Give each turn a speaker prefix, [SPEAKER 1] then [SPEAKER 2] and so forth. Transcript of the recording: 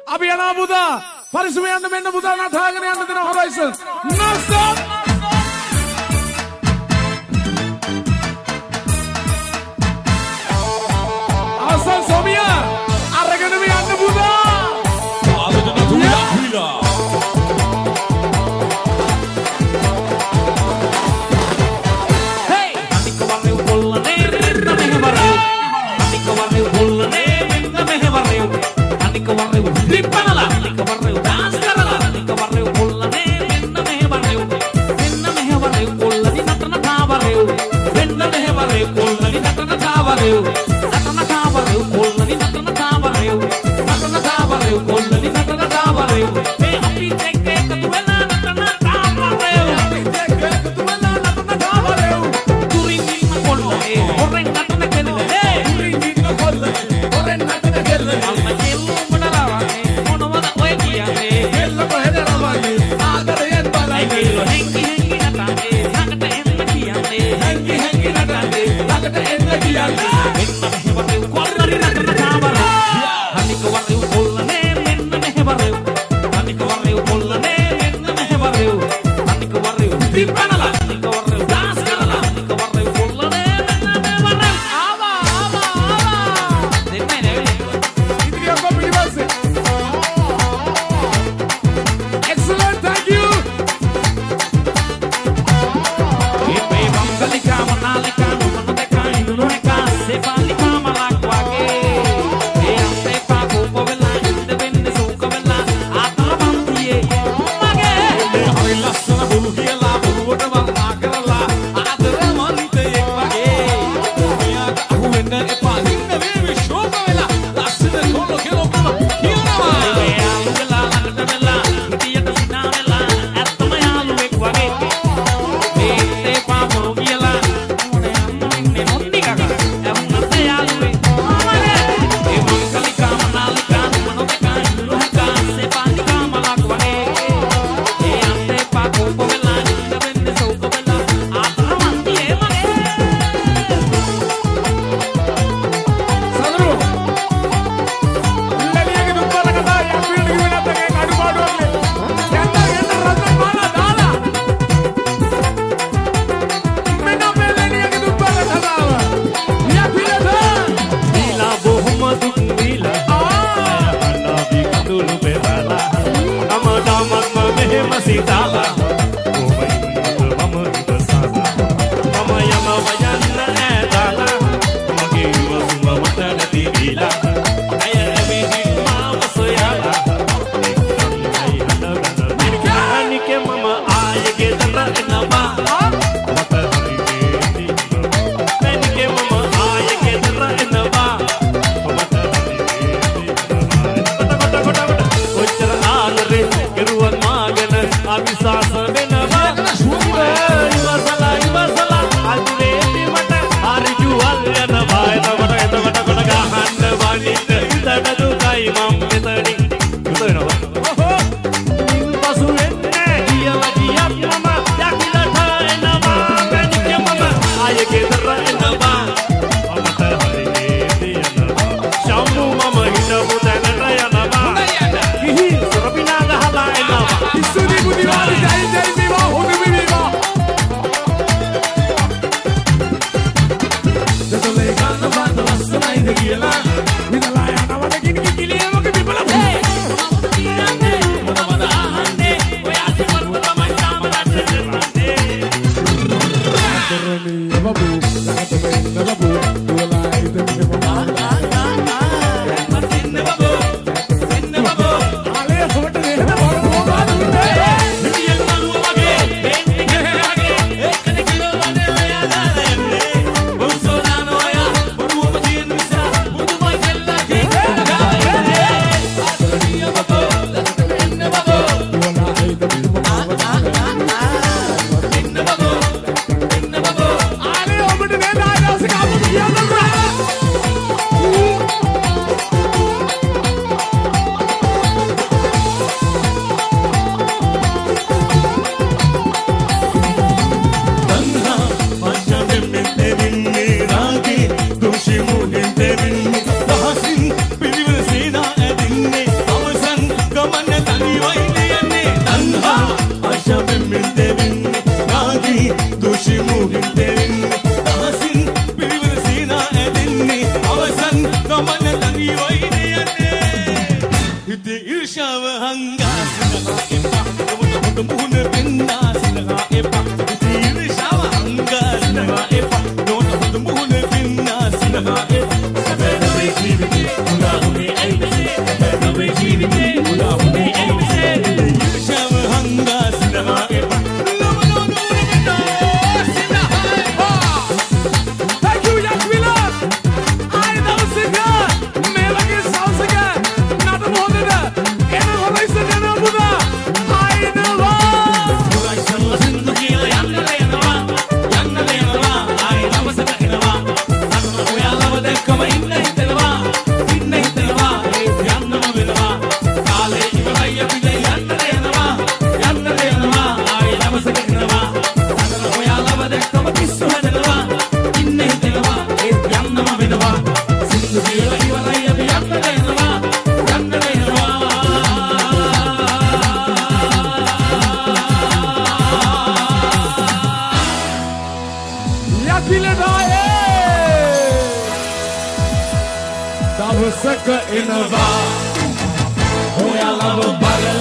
[SPEAKER 1] අපි යනවා පුතා. පරිස්සම යන්න මෙන්න පුතා නටාගෙන යන්න දෙන හොරයිසල්. නස්තම්. අවසන් සොමියා අරගෙන මේ යන්න පුතා. ආවදන තුලා හුලා. හේ අනික වරේ උල්ලනේ මෙන්න මෙහෙවරේ. අනික වරේ උල්ලනේ මෙන්න මෙහෙවරේ. අනික වරේ ලිප්පනලා. අනික වරේ ඩාන්ස් කරලා. අනික වරේ උල්ලනේ මෙන්න මෙහෙවරේ. මෙන්න මෙහෙවරේ උල්ලනි නටන තාවරේ. මෙන්න මෙහෙවරේ උල්ලනි නටන තාවරේ. නටන තාවරේ උල්ලනි නටන තාවරේ. නටන තාවරේ උල්ලනි නටන තාවරේ. මේ අපි දෙක එකතු වෙලා නටන තාවරේ. අපි දෙක එකතු වෙලා නටන තාවරේ. තුරින් ඉන්න කොල්ලේ හොරෙන් නටන කෙල්ලේ. තුරින් ඉන්න කොල්ලේ හොරෙන් නටන කෙල්ලේ. අම්ම කෙල්ලෝ මොනලාවන්නේ මොනවද ඔය කියන්නේ. කෙල්ල කොහෙද රවන්නේ ආදරයෙන් බලන්නේ. කෙල්ලෝ හැංගි හැංගි නටන්නේ ළඟට එන්න කියන්නේ. හැංගි හැංගි නටන්නේ ළඟට එන්න කියන්නේ. මෙන්න මෙහෙවරේ කොල්ලනි නටන තාවරේ. අනික වරේ කොල්ලනේ මෙන්න මෙහෙවරේ. අනික වරේ කොල්ලනේ මෙන්න මෙහෙවරේ. අනික වරේ ත්‍රිපනලා. අනික වරේ ඩාන්ස් කරලා. අනික වරේ කොල්ලනේ මෙන්න මෙහෙවරේ. ආවා දෙන්නේ නෙවෙයි. ඉතිරිය කොපි ඉවසේ. Excellent, thank you. Ipe bamsalika manalika numanodeka inuneka sepalika malakwage. Eante pa kopavela inde venne sukavela atravantiye mage. Hari lassana bulu kiyala buluwata walla karala aadaramanite wage. Meyaga ahu wenna epa ninna veve shoka vela lassana kollo kelokama kiyanawa. Meyalu vela lagata vela itiyata sina vela attama yaluwek wage. Meete pa bulu kiyala mone amma inne nonni kaka ehunata yaluwek mage. E mangalika manalika numanodeka inuneka sepalika malakwage. Eante pa kopavela inde venne sukavela atravantiye mage. Sadru ලැබියගේ දුප්පල කතා යම්පිට කිව්වනත් එකේ අඩුපාඩුවක් නේ. යන්න රත්න මාලා දාලා. මෙන්න මේ ලැබියගේ දුප්පල කතාව. යම්පිට දීලා බොහොම දුක් දීලා. අනාවි කඳුළු පෙරලා. අමදාමත්ම මෙහෙම සිතාලා. මම ඉවසලා. මම යම වයන්න ඈදාලා. මගේ ඉවසුම මට නැති දීලා. අය එවිහින් මාව සොයලා. අනිකේ මම ආයේ ගෙදර එනවා. මට හරිනේ අනිකේ මම ආයේ ගෙදර එනවා. මට හරිනේ කොච්චර ආදරේ කෙරුවන් මාගෙන අවිසා
[SPEAKER 2] හිතේ ඊර්ෂාව හංගා සිනහා එපා ඔබට හොඳ මුහුණ පෙන්නා සිනහා එපා හිතේ ඊර්ෂාව හංගා සිනහා එපා ඔබට හොඳ මුහුණ පෙන්නා සිනහා එපා සැබෑ ජීවිතේ උනා උනේ ඇයිද සැබෑ ජීවිතේ උනා උනේ ඇයිද ඊර්ෂාව හංගා සිනහා එපා Dawsaka inava, hoya lava bala.